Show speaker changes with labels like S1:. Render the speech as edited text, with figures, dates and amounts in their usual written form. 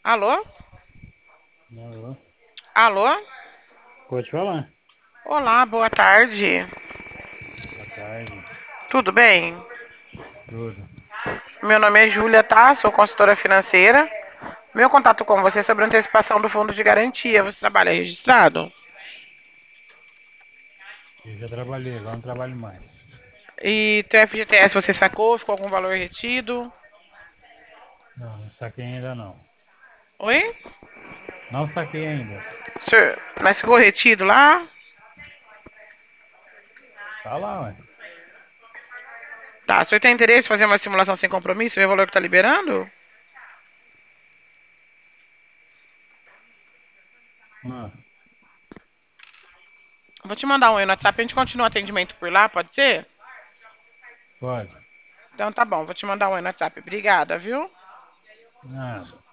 S1: Alô?
S2: Alô?
S1: Alô?
S2: Pode falar.
S1: Olá, boa tarde.
S2: Boa tarde.
S1: Tudo bem?
S2: Tudo.
S1: Meu nome é Júlia, tá? Sou consultora financeira. Meu contato com você é sobre antecipação do fundo de garantia. Você trabalha registrado?
S2: Eu já trabalhei, agora não trabalho mais.
S1: E teu FGTS você sacou? Ficou algum valor retido?
S2: Não saquei ainda não.
S1: Oi?
S2: Não saquei ainda.
S1: Mas ficou retido lá?
S2: Tá lá, ué.
S1: Tá. O senhor tem interesse em fazer uma simulação sem compromisso? Ver o valor que tá liberando?
S2: Ah,
S1: Vou te mandar um aí no WhatsApp. A gente continua o atendimento por lá, pode ser?
S2: pode.
S1: Então tá bom, vou te mandar um aí no WhatsApp. Obrigada, viu?
S2: Nada.